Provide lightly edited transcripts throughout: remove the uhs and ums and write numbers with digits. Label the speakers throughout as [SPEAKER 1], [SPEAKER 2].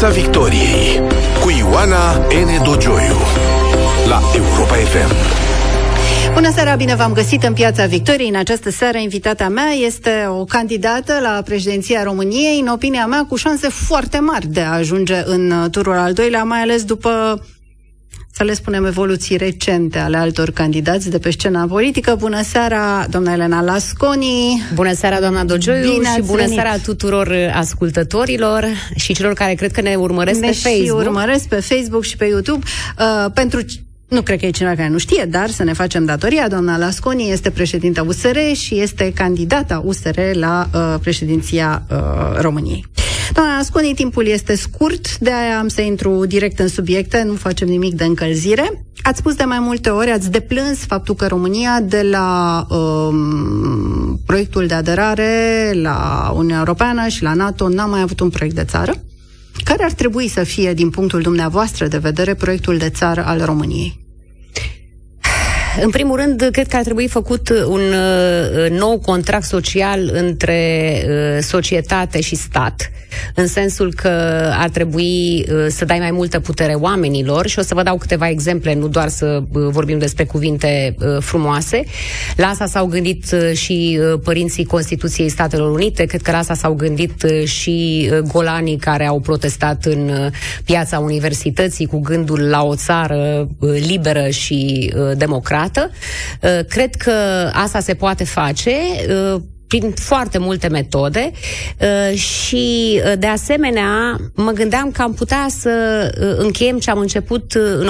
[SPEAKER 1] Piața Victoriei cu Ioana N. Dogioiu la Europa FM.
[SPEAKER 2] Bună seara, bine v-am găsit în Piața Victoriei. În această seară, invitata mea este o candidată la președinția României, în opinia mea, cu șanse foarte mari de a ajunge în turul al doilea, mai ales după, să le spunem, evoluții recente ale altor candidați de pe scena politică. Bună seara, doamna Elena Lasconi.
[SPEAKER 3] Bună seara, doamna Dogioiu, și bună seara tuturor ascultătorilor și celor care cred că ne urmăresc pe Facebook.
[SPEAKER 2] Și urmăresc pe Facebook și pe YouTube. Nu cred că e cineva care nu știe, dar să ne facem datoria. Doamna Lasconi este președinta USR și este candidata USR la președinția României. Doamna Lasconi, timpul este scurt, de aia am să intru direct în subiecte, nu facem nimic de încălzire. Ați spus de mai multe ori, ați deplâns faptul că România, de la proiectul de aderare la Uniunea Europeană și la NATO, n-a mai avut un proiect de țară. Care ar trebui să fie, din punctul dumneavoastră de vedere, proiectul de țară al României?
[SPEAKER 3] În primul rând, cred că ar trebui făcut un nou contract social între societate și stat, în sensul că ar trebui să dai mai multă putere oamenilor și o să vă dau câteva exemple, nu doar să vorbim despre cuvinte frumoase. La asta s-au gândit și părinții Constituției Statelor Unite, cred că la asta s-au gândit și golanii care au protestat în piața universității cu gândul la o țară liberă și democrată. Cred că asta se poate face prin foarte multe metode și, de asemenea, mă gândeam că am putea să încheiem ce am început în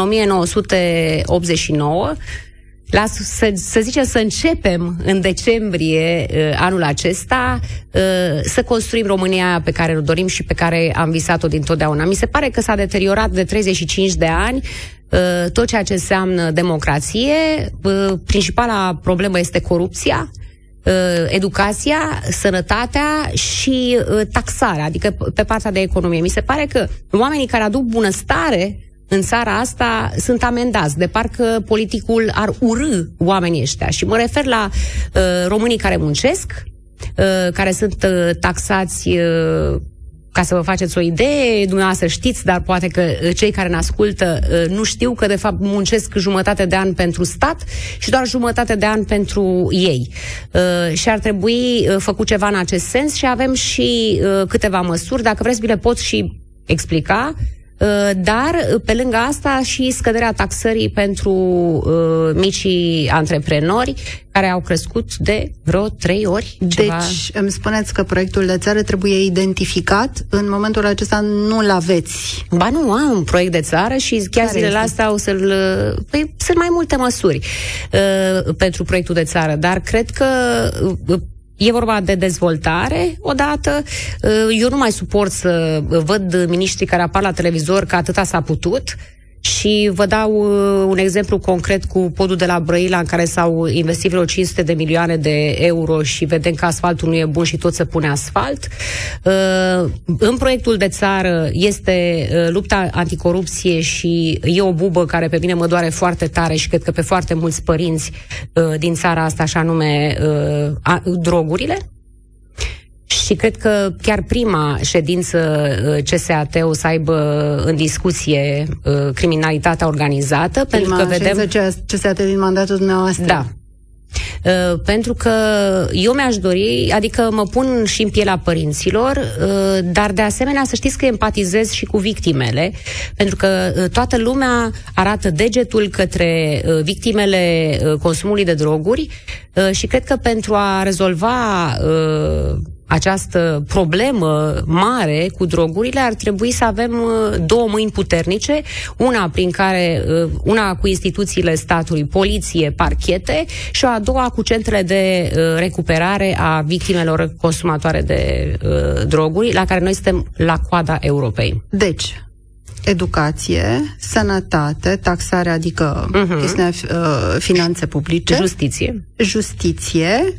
[SPEAKER 3] 1989, să zicem, să începem în decembrie anul acesta să construim România pe care o dorim și pe care am visat-o dintotdeauna. Mi se pare că s-a deteriorat de 35 de ani tot ceea ce înseamnă democrație. Principala problemă este corupția, educația, sănătatea și taxarea, adică pe partea de economie. Mi se pare că oamenii care aduc bunăstare în țara asta sunt amendați, de parcă politicul ar urî oamenii ăștia. Și mă refer la românii care muncesc, care sunt taxați. Ca să vă faceți o idee, dumneavoastră știți, dar poate că cei care ne ascultă nu știu că de fapt muncesc jumătate de an pentru stat și doar jumătate de an pentru ei. Și ar trebui făcut ceva în acest sens și avem și câteva măsuri, dacă vreți, vi le pot și explica. Dar, pe lângă asta, și scăderea taxării pentru micii antreprenori, care au crescut de vreo 3 ori.
[SPEAKER 2] Deci, îmi spuneți că proiectul de țară trebuie identificat. În momentul acesta nu-l aveți.
[SPEAKER 3] Ba nu, am un proiect de țară și chiar zilele astea o să-l... Păi, sunt mai multe măsuri pentru proiectul de țară, dar cred că e vorba de dezvoltare, odată. Eu nu mai suport să văd miniștrii care apar la televizor că atâta s-a putut. Și vă dau un exemplu concret cu podul de la Brăila, în care s-au investit vreo 500 de milioane de euro și vedem că asfaltul nu e bun și tot se pune asfalt. În proiectul de țară este lupta anticorupție și e o bubă care pe mine mă doare foarte tare și cred că pe foarte mulți părinți din țara asta, așa nume drogurile. Și cred că chiar prima ședință CSAT o să aibă în discuție criminalitatea organizată.
[SPEAKER 2] Prima
[SPEAKER 3] pentru că vedem
[SPEAKER 2] CSAT din mandatul dumneavoastră.
[SPEAKER 3] Da. Pentru că eu mi-aș dori, adică mă pun și în pielea părinților, dar de asemenea să știți că empatizez și cu victimele, pentru că toată lumea arată degetul către victimele consumului de droguri și cred că pentru a rezolva această problemă mare cu drogurile, ar trebui să avem 2 mâini puternice, una cu instituțiile statului, poliție, parchete, și a doua cu centrele de recuperare a victimelor consumatoare de droguri, la care noi suntem la coada Europei.
[SPEAKER 2] Deci, educație, sănătate, taxare, adică chestiunea finanțe publice, justiție,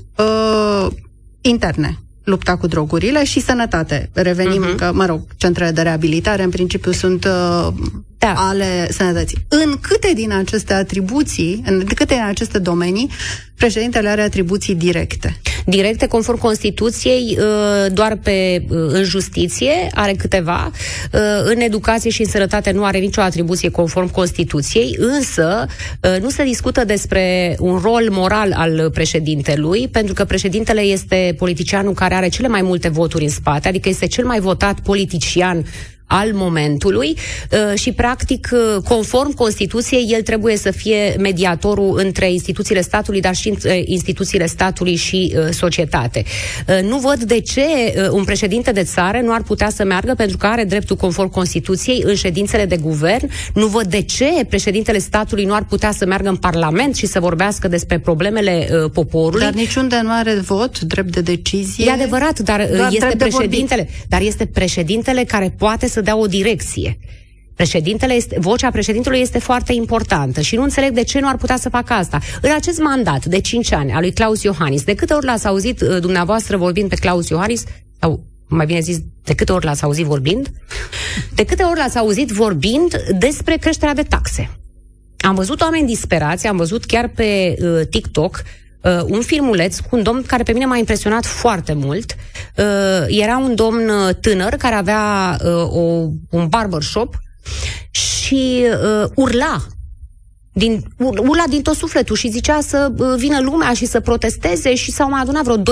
[SPEAKER 2] interne, lupta cu drogurile și sănătate. Revenim că, centrele de reabilitare în principiu sunt ale sănătății. În câte din aceste atribuții, în câte din aceste domenii, președintele are atribuții directe?
[SPEAKER 3] Directe, conform Constituției, doar în justiție are câteva, în educație și în sănătate nu are nicio atribuție conform Constituției, însă nu se discută despre un rol moral al președintelui, pentru că președintele este politicianul care are cele mai multe voturi în spate, adică este cel mai votat politician al momentului și, practic, conform Constituției, el trebuie să fie mediatorul între instituțiile statului, dar și între instituțiile statului și societate. Nu văd de ce un președinte de țară nu ar putea să meargă, pentru că are dreptul conform Constituției în ședințele de guvern. Nu văd de ce președintele statului nu ar putea să meargă în Parlament și să vorbească despre problemele poporului.
[SPEAKER 2] Dar niciunde nu are vot, drept de decizie.
[SPEAKER 3] E adevărat, dar este președintele. Dar este președintele care poate să dea o direcție. Vocea președintelui este foarte importantă și nu înțeleg de ce nu ar putea să facă asta. În acest mandat de 5 ani al lui Klaus Iohannis, de câte ori l-ați auzit dumneavoastră vorbind pe Klaus Iohannis, sau mai bine zis, de câte ori l-ați auzit vorbind? De câte ori l-ați auzit vorbind despre creșterea de taxe? Am văzut oameni disperați, am văzut chiar pe TikTok un filmuleț cu un domn care pe mine m-a impresionat foarte mult. Era un domn tânăr care avea un barbershop și urla din tot sufletul și zicea să vină lumea și să protesteze și s-au mai adunat vreo 2-3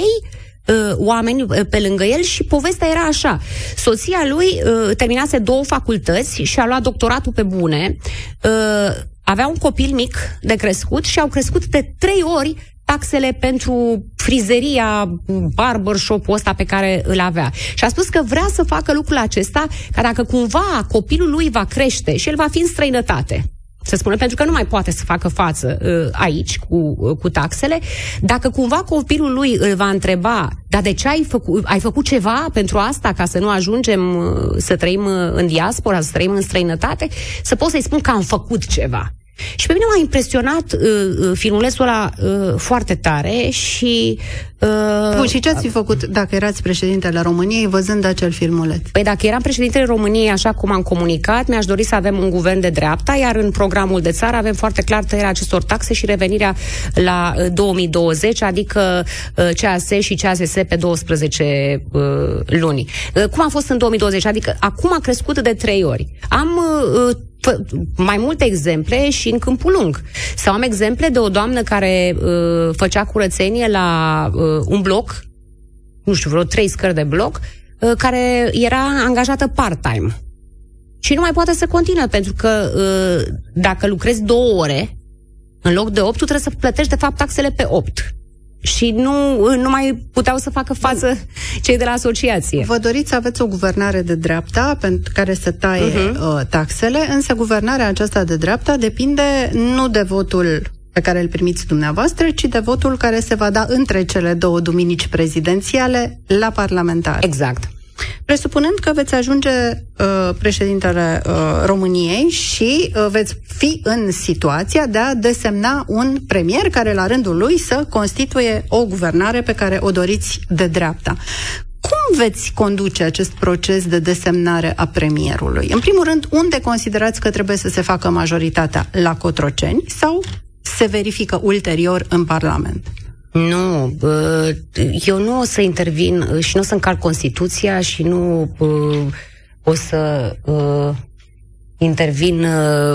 [SPEAKER 3] oameni pe lângă el și povestea era așa. Soția lui terminase 2 facultăți și a luat doctoratul pe bune, avea un copil mic de crescut și au crescut de 3 ori taxele pentru frizeria, barbershop-ul ăsta pe care îl avea. Și a spus că vrea să facă lucrul acesta, ca dacă cumva copilul lui va crește și el va fi în străinătate, să spunem, pentru că nu mai poate să facă față aici cu taxele, dacă cumva copilul lui îl va întreba, dar de ce ai făcut ceva pentru asta, ca să nu ajungem să trăim în diaspora, să trăim în străinătate, să pot să-i spun că am făcut ceva. Și pe mine m-a impresionat filmulețul ăla foarte tare și...
[SPEAKER 2] Bun, și ce ați fi făcut dacă erați președintele României văzând acel filmuleț?
[SPEAKER 3] Păi dacă eram președintele României, așa cum am comunicat, mi-aș dori să avem un guvern de dreapta, iar în programul de țară avem foarte clar tăierea acestor taxe și revenirea la 2020, adică CAS și CASS pe 12 luni. Cum a fost în 2020? Adică acum a crescut de 3 ori. Am mai multe exemple și în Câmpul Lung. Sau am exemple de o doamnă care făcea curățenie la un bloc, nu știu, vreo 3 scări de bloc, care era angajată part-time. Și nu mai poate să continue, pentru că dacă lucrezi 2 ore, în loc de 8, tu trebuie să plătești, de fapt, taxele pe 8. Și nu mai puteau să facă față cei de la asociație.
[SPEAKER 2] Vă doriți să aveți o guvernare de dreapta pentru care să taie taxele, însă guvernarea aceasta de dreapta depinde nu de votul pe care îl primiți dumneavoastră, ci de votul care se va da între cele 2 duminici prezidențiale la parlamentare.
[SPEAKER 3] Exact.
[SPEAKER 2] Presupunând că veți ajunge președintele României și veți fi în situația de a desemna un premier care la rândul lui să constituie o guvernare pe care o doriți de dreapta. Cum veți conduce acest proces de desemnare a premierului? În primul rând, unde considerați că trebuie să se facă majoritatea? La Cotroceni sau se verifică ulterior în Parlament?
[SPEAKER 3] Nu, eu nu o să intervin și nu o să încalc Constituția și nu o să intervin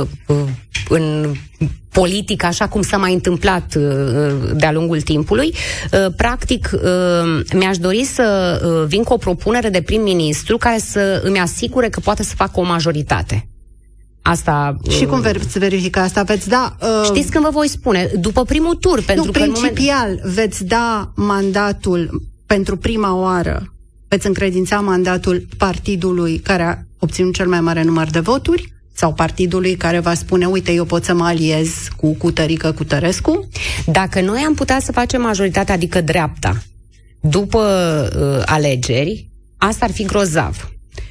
[SPEAKER 3] în politică așa cum s-a mai întâmplat de-a lungul timpului. Practic, mi-aș dori să vin cu o propunere de prim-ministru care să îmi asigure că poate să facă o majoritate. Asta,
[SPEAKER 2] și cum veți verifica asta? Veți da...
[SPEAKER 3] Știți când vă voi spune? După primul tur. Pentru că
[SPEAKER 2] principial veți da mandatul pentru prima oară, veți încredința mandatul partidului care a obținut cel mai mare număr de voturi? Sau partidului care va spune, uite, eu pot să mă aliez cu Cutărică Cutărescu?
[SPEAKER 3] Dacă noi am putea să facem majoritatea, adică dreapta, după alegeri, asta ar fi grozav.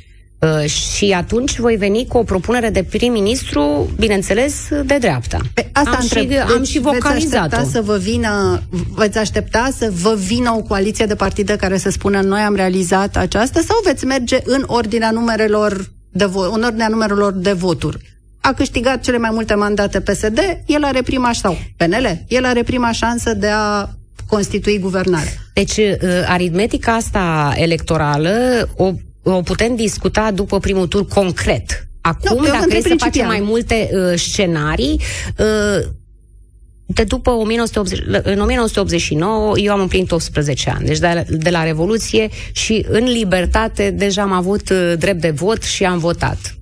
[SPEAKER 3] Și atunci voi veni cu o propunere de prim-ministru, bineînțeles, de dreapta. Am și vocalizat-o.
[SPEAKER 2] Veți aștepta să vă vină o coaliție de partide care să spună noi am realizat aceasta sau veți merge în ordinea numerelor în ordinea numerelor de voturi. A câștigat cele mai multe mandate PSD, el are prima sau PNL, el are prima șansă de a constitui guvernare.
[SPEAKER 3] Deci, aritmetica asta electorală o putem discuta după primul tur concret. Acum, dacă trebuie să facem mai multe scenarii, de după 1989, eu am împlinit 18 ani, deci de la Revoluție, și în libertate deja am avut drept de vot și am votat.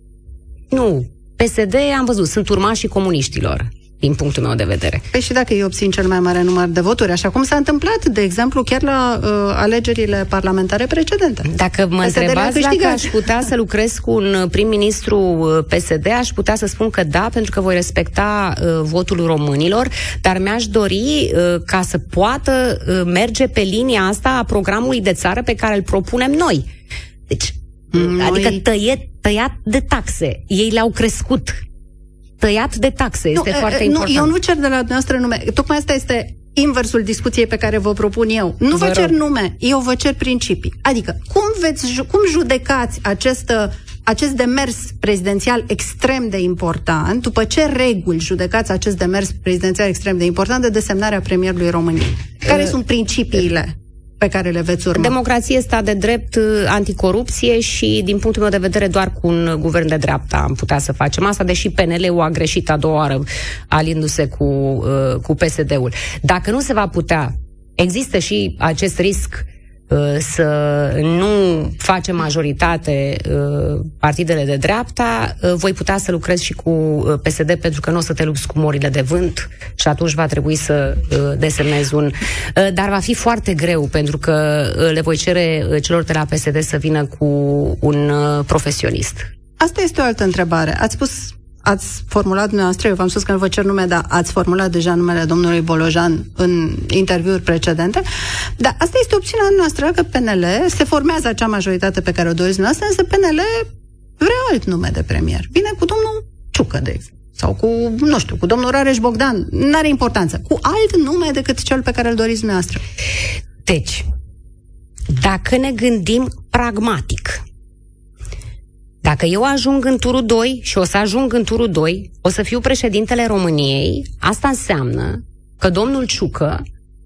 [SPEAKER 3] Nu, PSD, am văzut, sunt urmașii comuniștilor, din punctul meu de vedere.
[SPEAKER 2] Păi și dacă ei obțin cel mai mare număr de voturi, așa cum s-a întâmplat, de exemplu, chiar la alegerile parlamentare precedente.
[SPEAKER 3] Dacă mă întrebați dacă aș putea să lucrez cu un prim-ministru PSD, aș putea să spun că da, pentru că voi respecta votul românilor, dar mi-aș dori ca să poată merge pe linia asta a programului de țară pe care îl propunem noi. Deci, adică tăiat de taxe. Ei le-au crescut. Tăiat de taxe, este foarte important.
[SPEAKER 2] Eu nu cer de la dumneavoastră nume. Tocmai asta este inversul discuției pe care vă propun eu. Nu vă cer nume, eu vă cer principii. Adică, cum judecați acest demers prezidențial extrem de important, după ce reguli judecați acest demers prezidențial extrem de important de desemnarea premierului României? Care sunt principiile pe care le veți urma?
[SPEAKER 3] Democrație, stat de drept, anticorupție și, din punctul meu de vedere, doar cu un guvern de dreapta am putea să facem asta, deși PNL-ul a greșit a doua oară alindu-se cu PSD-ul. Dacă nu se va putea, există și acest risc să nu facem majoritate partidele de dreapta, voi putea să lucrez și cu PSD, pentru că nu o să te lupți cu morile de vânt și atunci va trebui să desemnez dar va fi foarte greu, pentru că le voi cere celor de la PSD să vină cu un profesionist.
[SPEAKER 2] Asta este o altă întrebare. Ați formulat dumneavoastră, eu v-am spus că nu vă cer nume, dar ați formulat deja numele domnului Bolojan în interviuri precedente. Dar asta este opțiunea noastră, că PNL se formează acea majoritate pe care o doriți dumneavoastră, însă PNL vrea alt nume de premier. Vine cu domnul Ciucă, de exemplu. Sau cu, nu știu, cu domnul Rareș Bogdan. N-are importanță. Cu alt nume decât cel pe care îl doriți dumneavoastră.
[SPEAKER 3] Deci, dacă ne gândim pragmatic, dacă eu ajung în turul 2 și o să ajung în turul 2, o să fiu președintele României, asta înseamnă că domnul Ciucă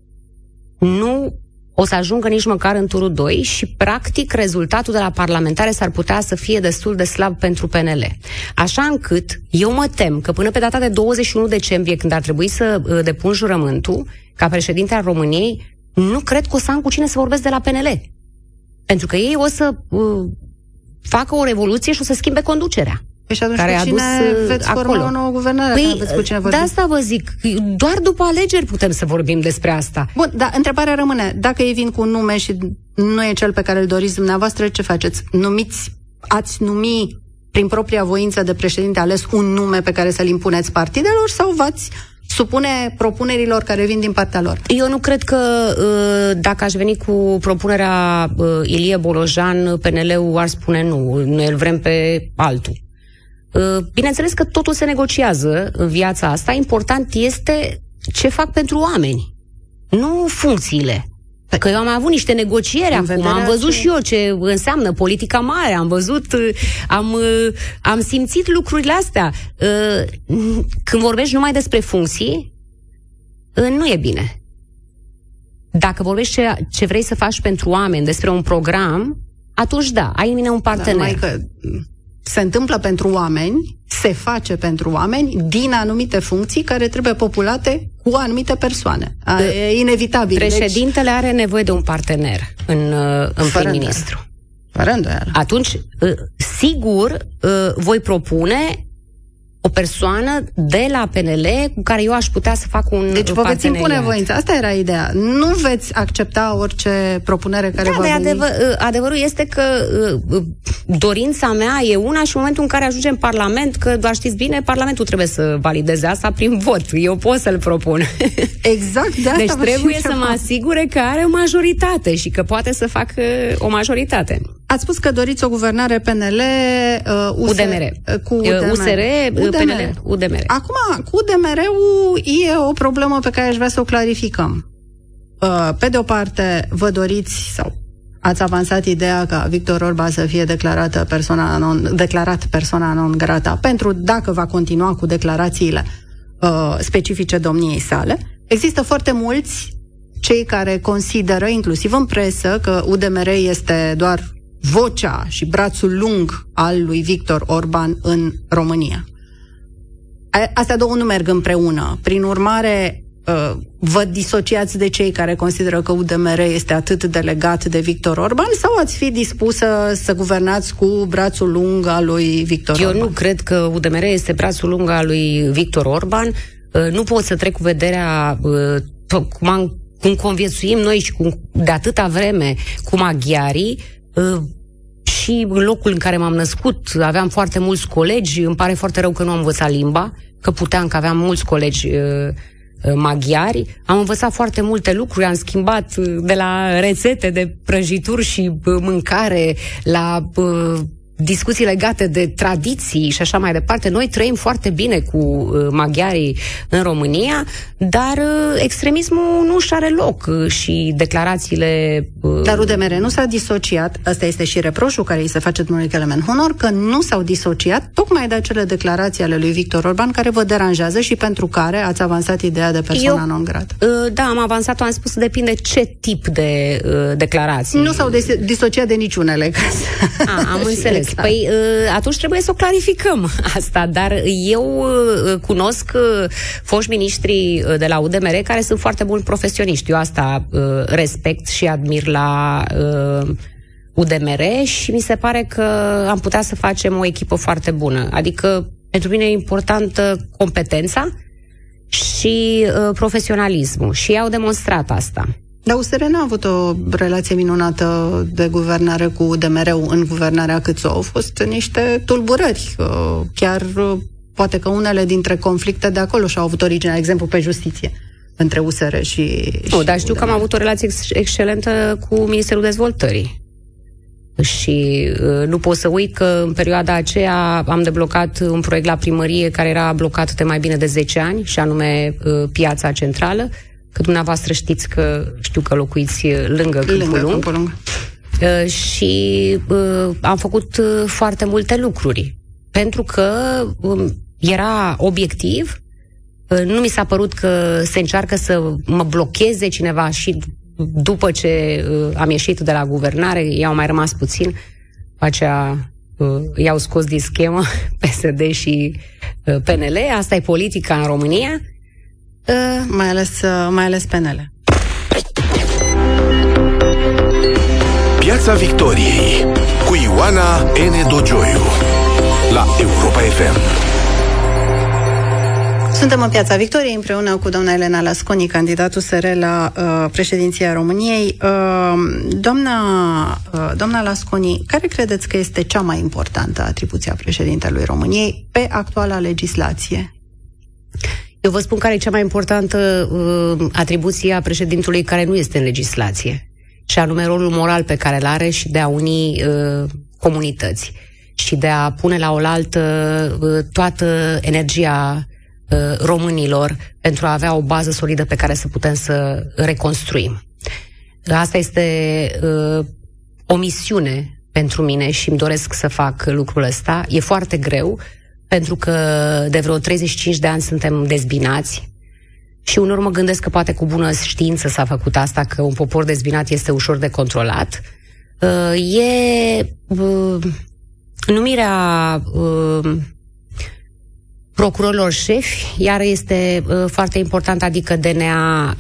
[SPEAKER 3] nu o să ajungă nici măcar în turul 2 și, practic, rezultatul de la parlamentare s-ar putea să fie destul de slab pentru PNL. Așa încât eu mă tem că până pe data de 21 decembrie, când ar trebui să depun jurământul ca președinte al României, nu cred că o să am cu cine să vorbesc de la PNL. Pentru că ei o să facă o revoluție și o să schimbe conducerea.
[SPEAKER 2] Și atunci care cu cine veți forma o nouă guvernare?
[SPEAKER 3] De asta vă zic, doar după alegeri putem să vorbim despre asta.
[SPEAKER 2] Bun, dar întrebarea rămâne, dacă ei vin cu un nume și nu e cel pe care îl doriți dumneavoastră, ce faceți? Ați numi prin propria voință de președinte ales un nume pe care să-l impuneți partidelor sau v-ați supune propunerilor care vin din partea lor?
[SPEAKER 3] Eu nu cred că dacă aș veni cu propunerea Ilie Bolojan, PNL-ul ar spune nu, noi îl vrem pe altul. Bineînțeles că totul se negociază în viața asta. Important este ce fac pentru oameni, nu funcțiile. Că eu am avut niște negocieri acum, am văzut și eu ce înseamnă politica mare, am văzut, am simțit lucrurile astea. Când vorbești numai despre funcții, nu e bine. Dacă vorbești ce vrei să faci pentru oameni, despre un program, atunci da, ai în mine un partener.
[SPEAKER 2] Că se întâmplă pentru oameni, se face pentru oameni din anumite funcții care trebuie populate cu anumite persoane. E inevitabil.
[SPEAKER 3] Președintele are nevoie de un partener în prim-ministru.
[SPEAKER 2] Fără îndoială.
[SPEAKER 3] Atunci, sigur, voi propune o persoană de la PNL cu care eu aș putea să fac un
[SPEAKER 2] Deci vă veți impune voința. Asta era ideea. Nu veți accepta orice propunere care va veni.
[SPEAKER 3] Adevărul este că dorința mea e una și în momentul în care ajungem în Parlament, că doar știți bine, Parlamentul trebuie să valideze asta prin vot. Eu pot să-l propun.
[SPEAKER 2] Exact, de asta
[SPEAKER 3] deci trebuie să mă asigure că are o majoritate și că poate să facă o majoritate.
[SPEAKER 2] Ați spus că doriți o guvernare PNL,
[SPEAKER 3] UDMR. USR, PNL, UDMR.
[SPEAKER 2] Acum, cu UDMR-ul e o problemă pe care aș vrea să o clarificăm. Pe de o parte, vă doriți, sau ați avansat ideea ca Victor Orban să fie declarat persoana non grata pentru dacă va continua cu declarațiile specifice domniei sale. Există foarte mulți cei care consideră, inclusiv în presă, că UDMR este doar vocea și brațul lung al lui Victor Orban în România. Astea două nu merg împreună. Prin urmare, vă disociați de cei care consideră că UDMR este atât de legat de Victor Orban sau ați fi dispusă să guvernați cu brațul lung al lui Victor Orban?
[SPEAKER 3] Eu nu cred că UDMR este brațul lung al lui Victor Orban. Nu pot să trec cu vederea cum conviețuim noi și de atâta vreme cu maghiarii. Și în locul în care m-am născut aveam foarte mulți colegi. Îmi pare foarte rău că nu am învățat limba, că puteam, că aveam mulți colegi maghiari. Am învățat foarte multe lucruri, am schimbat de la rețete de prăjituri și mâncare la discuții legate de tradiții și așa mai departe. Noi trăim foarte bine cu maghiarii în România, dar extremismul nu și are loc și declarațiile...
[SPEAKER 2] Dar UDMR nu s-a disociat, ăsta este și reproșul care îi se face domnului Kelemen-Honor, că nu s-au disociat tocmai de acele declarații ale lui Victor Orban care vă deranjează și pentru care ați avansat ideea de persoana non grată.
[SPEAKER 3] Da, am avansat, am spus, depinde ce tip de declarații.
[SPEAKER 2] Nu s-au disociat de niciunele.
[SPEAKER 3] Am înțeles. Păi atunci trebuie să o clarificăm asta, dar eu cunosc foști miniștri de la UDMR care sunt foarte buni profesioniști. Eu asta respect și admir la UDMR și mi se pare că am putea să facem o echipă foarte bună. Adică pentru mine e importantă competența și profesionalismul și ei au demonstrat asta.
[SPEAKER 2] Dar USR n-a avut o relație minunată de guvernare cu UDMR-ul în guvernarea Câțu. Au fost niște tulburări. Chiar poate că unele dintre conflicte de acolo și-au avut originea, exemplu, pe justiție, între USR și
[SPEAKER 3] dar știu că am avut o relație excelentă cu Ministerul Dezvoltării. Și nu pot să uit că în perioada aceea am deblocat un proiect la primărie care era blocat de mai bine de 10 ani, și anume Piața Centrală, că dumneavoastră știți că știu că locuiți lângă Câmpul Lung. Și am făcut foarte multe lucruri. Pentru că era obiectiv, nu mi s-a părut că se încearcă să mă blocheze cineva și după ce am ieșit de la guvernare, ei au mai rămas puțin, aceea i-au scos din schemă PSD și PNL, asta e politica în România.
[SPEAKER 2] Mai ales PNL.
[SPEAKER 1] Piața Victoriei cu Ioana N. Dogioiu la Europa FM.
[SPEAKER 2] Suntem în Piața Victoriei împreună cu doamna Elena Lasconi, candidatul USR la președinția României. Doamna Lasconi, care credeți că este cea mai importantă atribuție a președintelui României pe actuala legislație?
[SPEAKER 3] Eu vă spun care e cea mai importantă atribuție a președintelui care nu este în legislație, și anume rolul moral pe care îl are și de a uni comunități și de a pune la oaltă toată energia românilor pentru a avea o bază solidă pe care să putem să reconstruim. Asta este o misiune pentru mine și îmi doresc să fac lucrul ăsta. E foarte greu, pentru că de vreo 35 de ani suntem dezbinați și uneori mă gândesc că poate cu bună știință s-a făcut asta, că un popor dezbinat este ușor de controlat. Numirea procurorilor șefi, iar este foarte important, adică DNA,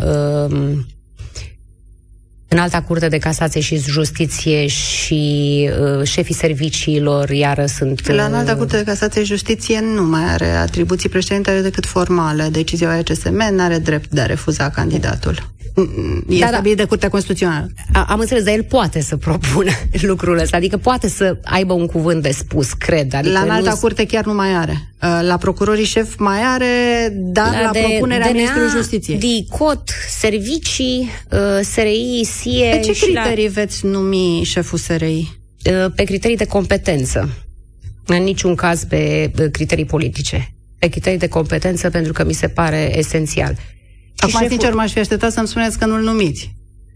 [SPEAKER 3] Înalta Curte de Casație și Justiție și șefii serviciilor, iară sunt...
[SPEAKER 2] La Înalta Curte de Casație și Justiție nu mai are atribuții președintele decât formale. Decizia OECSM n-are drept de a refuza candidatul. E stabilit de Curtea Constituțională.
[SPEAKER 3] Am înțeles, dar el poate să propună lucrul ăsta, adică poate să aibă un cuvânt de spus, cred. Adică
[SPEAKER 2] la Înalta Curte chiar nu mai are. La procurorii șef mai are, dar la propunerea Ministrului Justiției.
[SPEAKER 3] DICOT, servicii, SRI, SIE...
[SPEAKER 2] Pe ce criterii veți numi șeful SRI?
[SPEAKER 3] Pe criterii de competență. În niciun caz pe criterii politice. Pe criterii de competență, pentru că mi se pare esențial.
[SPEAKER 2] Acum, sincer, m-aș fi așteptat să-mi spuneți că nu-l numiți.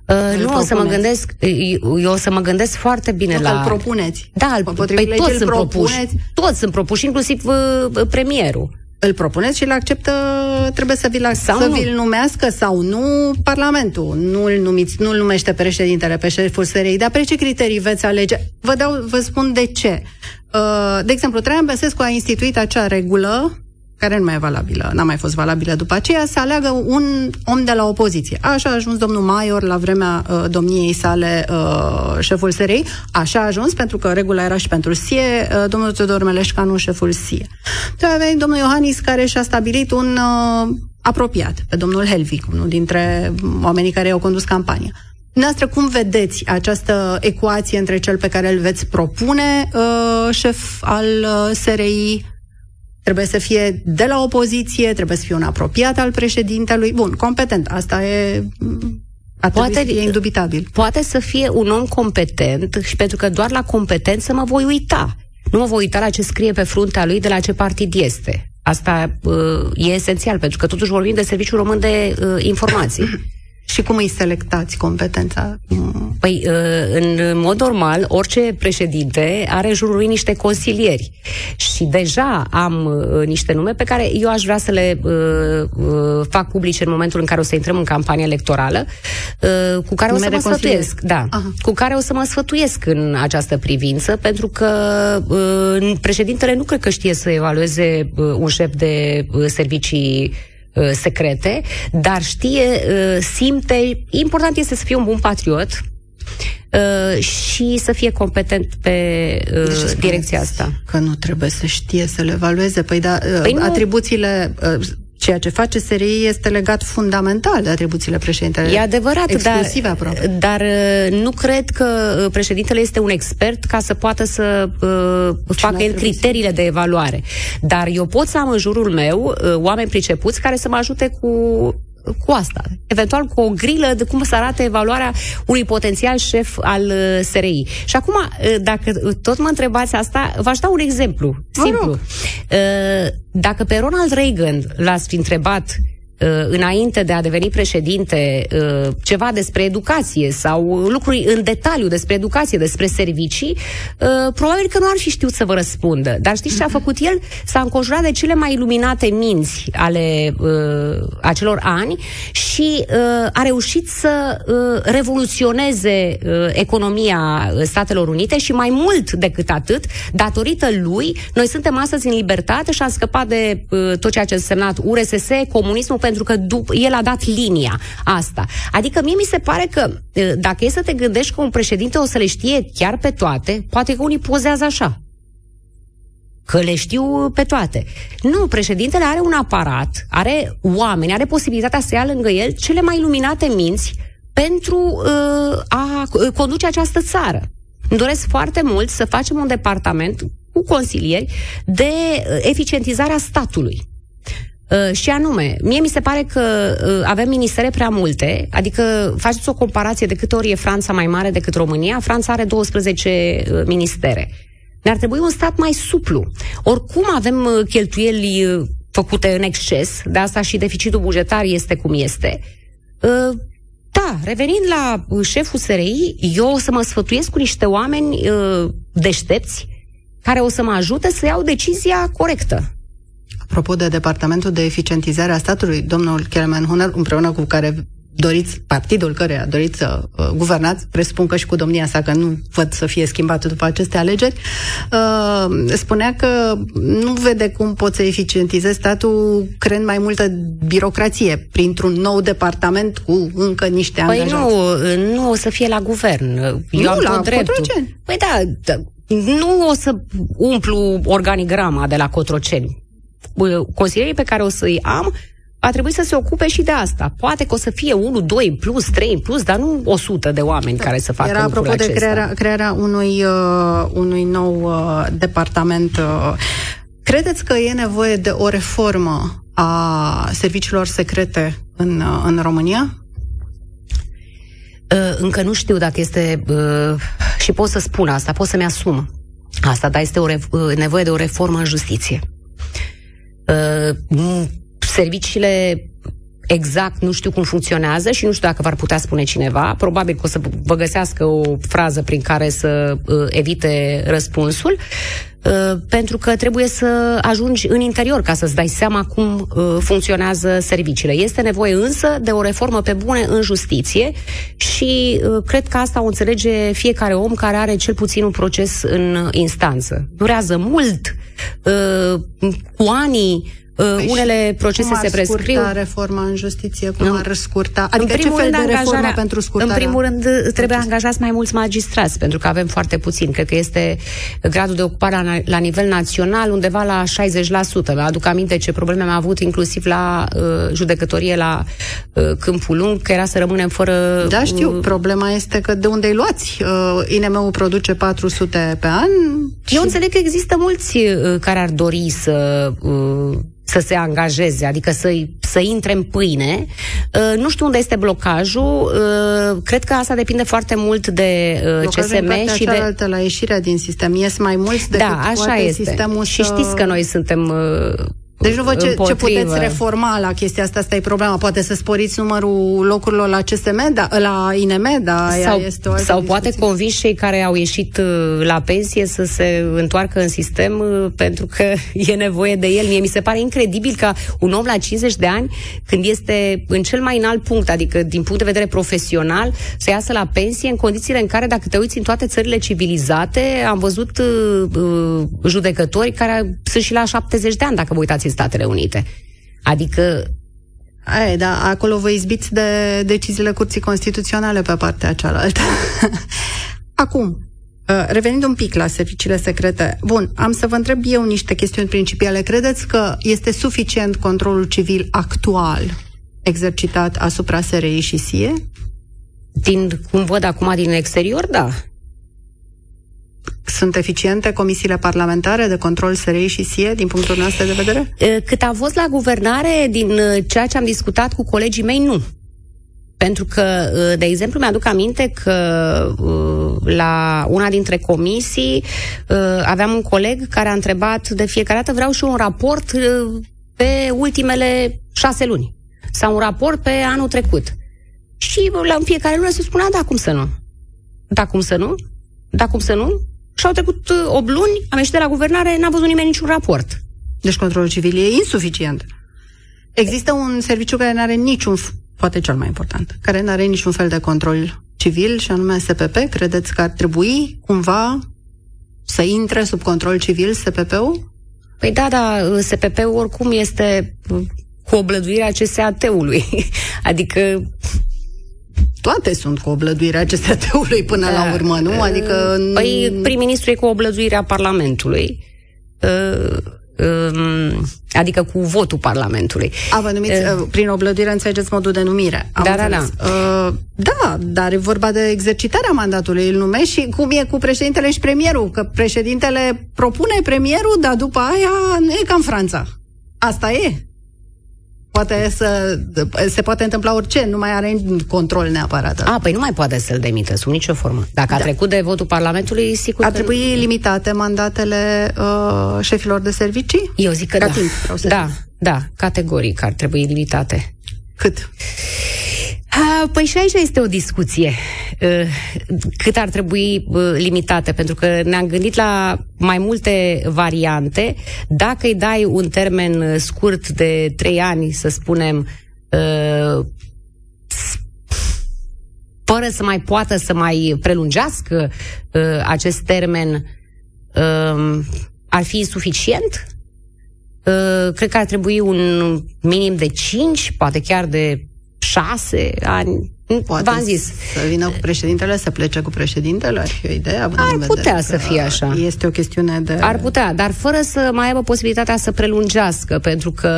[SPEAKER 3] Nu, o să mă gândesc, eu o să mă gândesc foarte bine la...
[SPEAKER 2] Îl propuneți.
[SPEAKER 3] Da, toți sunt propuși, inclusiv premierul.
[SPEAKER 2] Îl propuneți și îl acceptă, trebuie să vi-l numească sau nu Parlamentul. Nu-l numește președintele pe șeful SRI. Dar pe ce criterii veți alege? Vă spun de ce. De exemplu, Traian Băsescu a instituit acea regulă care nu mai e valabilă, n-a mai fost valabilă după aceea, să aleagă un om de la opoziție. Așa a ajuns domnul Maior la vremea domniei sale, șeful SRI, așa a ajuns, pentru că regula era și pentru SIE, domnul Teodor Meleșcanu, șeful SIE. După a venit domnul Iohannis, care și-a stabilit un apropiat, pe domnul Helvig, unul dintre oamenii care i-au condus campania. Dumneavoastră, cum vedeți această ecuație între cel pe care îl veți propune, șef al SRI? Trebuie să fie de la opoziție, trebuie să fie un apropiat al președintelui. Bun, competent, asta e... Poate să fie indubitabil.
[SPEAKER 3] Poate să fie un om competent și pentru că doar la competență mă voi uita. Nu mă voi uita la ce scrie pe fruntea lui, de la ce partid este. Asta e esențial, pentru că totuși vorbim de Serviciul Român de Informații.
[SPEAKER 2] Și cum îi selectați competența?
[SPEAKER 3] Păi, în mod normal, orice președinte are în jurul lui niște consilieri. Și deja am niște nume pe care eu aș vrea să le fac publice în momentul în care o să intrăm în campania electorală, cu care
[SPEAKER 2] nume
[SPEAKER 3] o să mă sfătuiesc. Da, cu care o să mă sfătuiesc în această privință, pentru că președintele nu cred că știe să evalueze un șef de servicii secrete, dar știe, simte, important este să fie un bun patriot și să fie competent pe direcția asta.
[SPEAKER 2] Că nu trebuie să știe să le evalueze. Păi da, atribuțiile... Ceea ce face SRI este legat fundamental de atribuțiile președintelui.
[SPEAKER 3] E adevărat, dar nu cred că președintele este un expert ca să poată să facă el criteriile de evaluare. Dar eu pot să am în jurul meu oameni pricepuți care să mă ajute cu asta. Eventual cu o grilă de cum să arate evaluarea unui potențial șef al SRI. Și acum, dacă tot mă întrebați asta, v-aș da un exemplu simplu. Dacă pe Ronald Reagan l-ați fi întrebat înainte de a deveni președinte ceva despre educație sau lucruri în detaliu despre educație, despre servicii, probabil că nu ar fi știut să vă răspundă. Dar știți ce a făcut el? S-a înconjurat de cele mai iluminate minți ale acelor ani și a reușit să revoluționeze economia Statelor Unite și mai mult decât atât, datorită lui, noi suntem astăzi în libertate și am scăpat de tot ceea ce a însemnat URSS, comunismul, pentru că el a dat linia asta. Adică mie mi se pare că dacă e să te gândești că un președinte o să le știe chiar pe toate, poate că unii pozează așa, că le știu pe toate. Nu, președintele are un aparat, are oameni, are posibilitatea să ia lângă el cele mai iluminate minți pentru a conduce această țară. Îmi doresc foarte mult să facem un departament cu consilieri de eficientizare a statului. Și anume, mie mi se pare că avem ministere prea multe, adică faceți o comparație de câte ori e Franța mai mare decât România, Franța are 12 ministere. Ne-ar trebui un stat mai suplu. Oricum avem cheltuieli făcute în exces, de asta și deficitul bugetar este cum este. Da, revenind la șeful SRI, eu o să mă sfătuiesc cu niște oameni deștepți care o să mă ajute să iau decizia corectă.
[SPEAKER 2] Apropo de Departamentul de Eficientizare a Statului, domnul Kelemen-Huner, împreună cu care doriți, partidul căreia doriți să guvernați, presupun că și cu domnia sa, că nu văd să fie schimbat după aceste alegeri, spunea că nu vede cum poți să eficientizezi statul creând mai multă birocrație printr-un nou departament cu încă niște angajați.
[SPEAKER 3] Păi nu o să fie la guvern. Eu am tot dreptul. Cotroceni. Păi da, nu o să umplu organigrama de la Cotroceni. Consilierii pe care o să-i am va trebui să se ocupe și de asta. Poate că o să fie 1, 2 în plus, 3 în plus, dar nu 100 de oameni care să facă lucrul acesta.
[SPEAKER 2] Era apropo de crearea unui nou departament. Credeți că e nevoie de o reformă a serviciilor secrete în România?
[SPEAKER 3] Încă nu știu dacă este... și pot să spun asta, pot să-mi asum asta, dar este nevoie de o reformă în justiție. Serviciile exact, nu știu cum funcționează și nu știu dacă v-ar putea spune cineva. Probabil că o să vă găsească o frază prin care să evite răspunsul, pentru că trebuie să ajungi în interior ca să-ți dai seama cum funcționează serviciile. Este nevoie însă de o reformă pe bune în justiție și cred că asta o înțelege fiecare om care are cel puțin un proces în instanță. Durează mult, cu ani. Unele procese se prescriu.
[SPEAKER 2] Cum ar scurta reforma în justiție? Cum ar scurta? Adică ce fel de reformă pentru scurtarea?
[SPEAKER 3] În primul rând, trebuie angajați mai mulți magistrați, pentru că avem foarte puțini. Cred că este gradul de ocupare la nivel național undeva la 60%. Aduc aminte ce probleme am avut inclusiv la judecătorie la Câmpul Lung, că era să rămânem fără...
[SPEAKER 2] Da, știu. Problema este că de unde îi luați? INM-ul produce 400 pe an?
[SPEAKER 3] Eu înțeleg că există mulți care ar dori să se angajeze, adică să intre în pâine. Nu știu unde este blocajul. Cred că asta depinde foarte mult de CSM și
[SPEAKER 2] de... la ieșirea din sistem. Ies mai mulți decât
[SPEAKER 3] așa este.
[SPEAKER 2] Sistemul
[SPEAKER 3] și știți că noi suntem
[SPEAKER 2] deci nu văd ce puteți reforma la chestia asta. Asta e problema. Poate să sporiți numărul locurilor la CSM, la INM, este o altă
[SPEAKER 3] sau poate convinși cei care au ieșit la pensie să se întoarcă în sistem pentru că e nevoie de el. Mie mi se pare incredibil ca un om la 50 de ani, când este în cel mai înalt punct, adică din punct de vedere profesional, să iasă la pensie în condițiile în care, dacă te uiți în toate țările civilizate, am văzut judecători care sunt și la 70 de ani, dacă vă uitați în Statele Unite. Adică...
[SPEAKER 2] Da, acolo vă izbiți de deciziile Curții Constituționale pe partea cealaltă. Acum, revenind un pic la serviciile secrete, bun, am să vă întreb eu niște chestiuni principiale. Credeți că este suficient controlul civil actual exercitat asupra SRI și SIE?
[SPEAKER 3] Din cum văd acum din exterior, da.
[SPEAKER 2] Sunt eficiente comisiile parlamentare de control SRI și SIE din punctul nostru de vedere?
[SPEAKER 3] Cât am fost la guvernare, din ceea ce am discutat cu colegii mei, nu. Pentru că, de exemplu, mi-aduc aminte că la una dintre comisii aveam un coleg care a întrebat de fiecare dată: vreau și un raport pe ultimele 6 luni sau un raport pe anul trecut. Și la fiecare lună se spunea: da, cum să nu? Da, cum să nu? Da, cum să nu? Și au trecut 8 luni, am ieșit de la guvernare, n-a văzut nimeni niciun raport.
[SPEAKER 2] Deci controlul civil e insuficient. Există un serviciu care nu are niciun, poate cel mai important, care nu are niciun fel de control civil, și anume SPP. Credeți că ar trebui cumva să intre sub control civil SPP-ul?
[SPEAKER 3] Păi da, SPP-ul oricum este cu oblăduirea CSAT-ului. Adică...
[SPEAKER 2] Toate sunt cu oblăduirea CSAT-ului până la urmă, nu? Adică...
[SPEAKER 3] Păi prim-ministru e cu oblăduirea Parlamentului. Adică cu votul Parlamentului.
[SPEAKER 2] Vă numiți, prin oblăduire înțelegeți modul de numire.
[SPEAKER 3] Da.
[SPEAKER 2] Da, dar e vorba de exercitarea mandatului. Îl numești și cum e cu președintele și premierul. Că președintele propune premierul, dar după aia nu e ca în Franța. Asta e. Se poate întâmpla orice, nu mai are control neapărat.
[SPEAKER 3] Păi nu mai poate să-l demită sub nicio formă. Dacă a trecut de votul Parlamentului, sigur
[SPEAKER 2] ar trebui limitate mandatele șefilor de servicii?
[SPEAKER 3] Eu zic că
[SPEAKER 2] ca
[SPEAKER 3] da.
[SPEAKER 2] Timp,
[SPEAKER 3] da, categoric ar trebui limitate.
[SPEAKER 2] Cât?
[SPEAKER 3] Păi și aici este o discuție. Cât ar trebui limitate, pentru că ne-am gândit la mai multe variante. Dacă îi dai un termen scurt de 3 ani, să spunem, fără să mai poată să mai prelungească acest termen, ar fi suficient? Cred că ar trebui un minim de 5, poate chiar de 6 ani.
[SPEAKER 2] Poate
[SPEAKER 3] v-am zis.
[SPEAKER 2] Să vină cu președintele, să plece cu președintele, ar fi o idee.
[SPEAKER 3] Ar putea să fie așa.
[SPEAKER 2] Este o chestiune de...
[SPEAKER 3] Ar putea, dar fără să mai aibă posibilitatea să prelungească, pentru că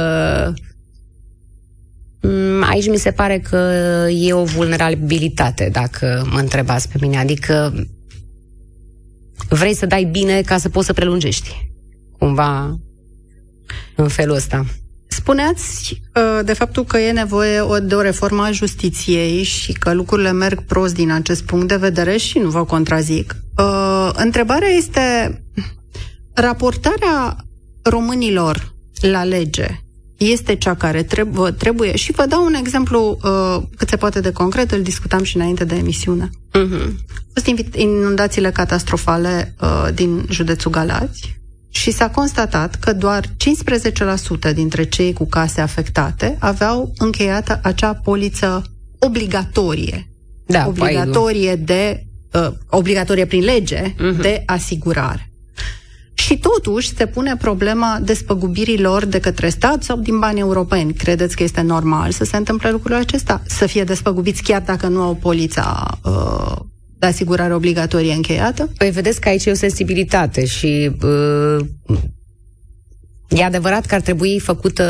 [SPEAKER 3] aici mi se pare că e o vulnerabilitate, dacă mă întrebați pe mine. Adică vrei să dai bine ca să poți să prelungești. Cumva în felul ăsta.
[SPEAKER 2] Spuneați de faptul că e nevoie de o reformă a justiției și că lucrurile merg prost din acest punct de vedere și nu vă contrazic. Întrebarea este: raportarea românilor la lege este cea care trebuie, și vă dau un exemplu cât se poate de concret, îl discutam și înainte de emisiune. Au fost inundațiile catastrofale din județul Galați și s-a constatat că doar 15% dintre cei cu case afectate aveau încheiată acea poliță obligatorie.
[SPEAKER 3] Da,
[SPEAKER 2] obligatorie prin lege de asigurare. Și totuși se pune problema despăgubirilor de către stat sau din bani europeni. Credeți că este normal să se întâmple lucrul acesta? Să fie despăgubiți chiar dacă nu au polița de asigurare obligatorie încheiată?
[SPEAKER 3] Păi vedeți că aici e o sensibilitate și e adevărat că ar trebui făcută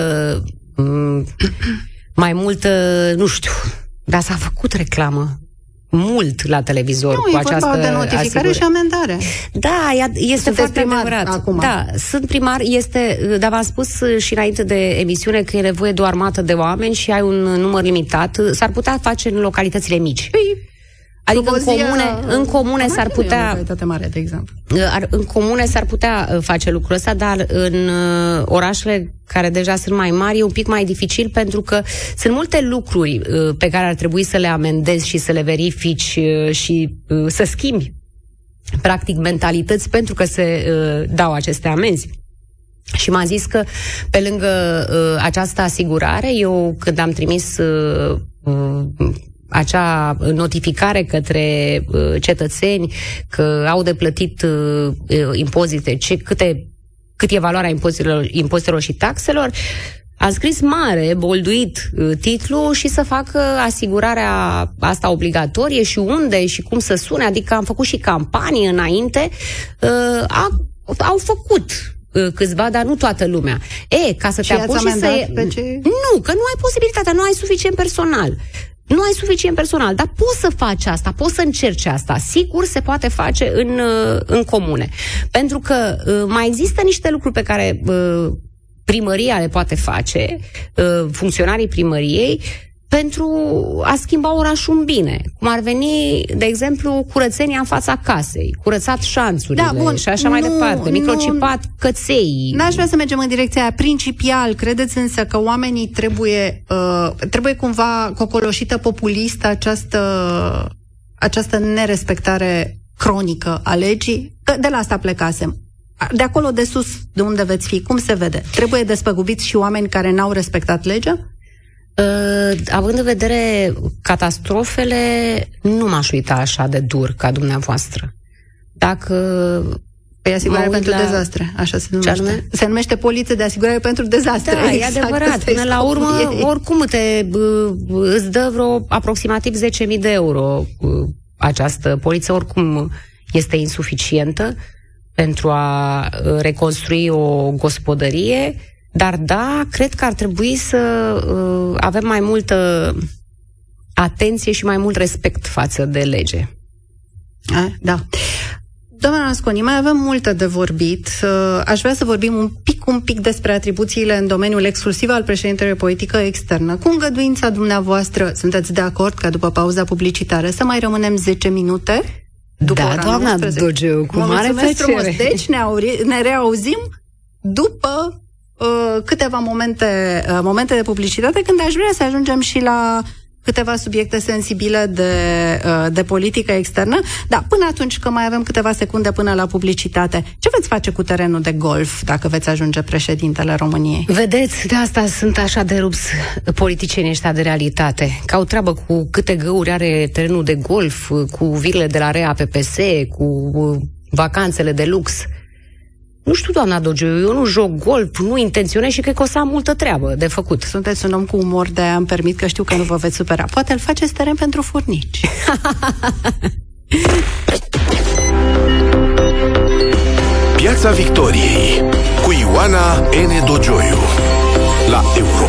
[SPEAKER 3] mai multă, nu știu, dar s-a făcut reclamă mult la televizor cu această
[SPEAKER 2] de notificare
[SPEAKER 3] asigurare
[SPEAKER 2] și amendare.
[SPEAKER 3] Da, este foarte adevărat.
[SPEAKER 2] Acum.
[SPEAKER 3] Da, sunt primar, dar v-am spus și înainte de emisiune că e nevoie de o armată de oameni și ai un număr limitat. S-ar putea face în localitățile mici. Adică în comune s-ar putea...
[SPEAKER 2] mare, de exemplu.
[SPEAKER 3] În comune s-ar putea face lucrul ăsta, dar în orașele care deja sunt mai mari e un pic mai dificil, pentru că sunt multe lucruri pe care ar trebui să le amendezi și să le verifici și să schimbi practic mentalități pentru că se dau aceste amenzi. Și m-a zis că pe lângă această asigurare, eu când am trimis acea notificare către cetățeni că au de plătit impozite, cât e valoarea impozitelor și taxelor, am scris mare, bolduit titlul și să facă asigurarea asta obligatorie și unde și cum să sune, adică am făcut și campanii înainte, au făcut câțiva, dar nu toată lumea. Ca să te apuci să... Nu, că nu ai posibilitatea, nu ai suficient personal. Nu ai suficient personal, dar poți să faci asta, poți să încerci asta. Sigur, se poate face în comune. Pentru că mai există niște lucruri pe care primăria le poate face, funcționarii primăriei, pentru a schimba orașul în bine. Cum ar veni, de exemplu, curățenia în fața casei, curățat șanțurile și așa mai departe, microcipat căței.
[SPEAKER 2] N-aș vrea să mergem în direcția aia. Principial, credeți însă că oamenii trebuie cumva cocoloșită populistă această nerespectare cronică a legii? Că de la asta plecasem. De acolo de sus, de unde veți fi, cum se vede? Trebuie despăgubiți și oameni care n-au respectat legea?
[SPEAKER 3] Având în vedere catastrofele, nu m-aș uita așa de dur ca dumneavoastră. Dacă
[SPEAKER 2] Păi asigurare pentru dezastre, așa se numește. Se numește poliță de asigurare pentru dezastre.
[SPEAKER 3] Da, exact, e adevărat. Până la urmă, oricum îți dă vreo aproximativ 10.000 de euro această poliță, oricum este insuficientă pentru a reconstrui o gospodărie, dar da, cred că ar trebui să avem mai multă atenție și mai mult respect față de lege.
[SPEAKER 2] Da. Doamna Nasconi, mai avem multe de vorbit. Aș vrea să vorbim un pic despre atribuțiile în domeniul exclusiv al președintelui politică externă. Cu îngăduința dumneavoastră, sunteți de acord ca după pauza publicitară să mai rămânem 10 minute?
[SPEAKER 3] Da, doamna Dogeu, cu mare plăcere.
[SPEAKER 2] Deci ne reauzim după câteva momente de publicitate, când aș vrea să ajungem și la câteva subiecte sensibile de politică externă. Da, până atunci, că mai avem câteva secunde până la publicitate, ce veți face cu terenul de golf dacă veți ajunge președintele României?
[SPEAKER 3] Vedeți, de asta sunt așa de rupți politicienii ăștia de realitate. Că au treabă cu câte găuri are terenul de golf, cu vilele de la Rea PPS, cu vacanțele de lux. Nu știu, doamna Dogeu, eu nu joc golf, nu intenționez și cred că o să am multă treabă de făcut.
[SPEAKER 2] Sunteți un om cu umor, de-aia îmi permit că știu că nu vă veți supera. Poate îl faceți teren pentru furnici.
[SPEAKER 1] Piața Victoriei cu Ioana N. Dogioiu la Europa.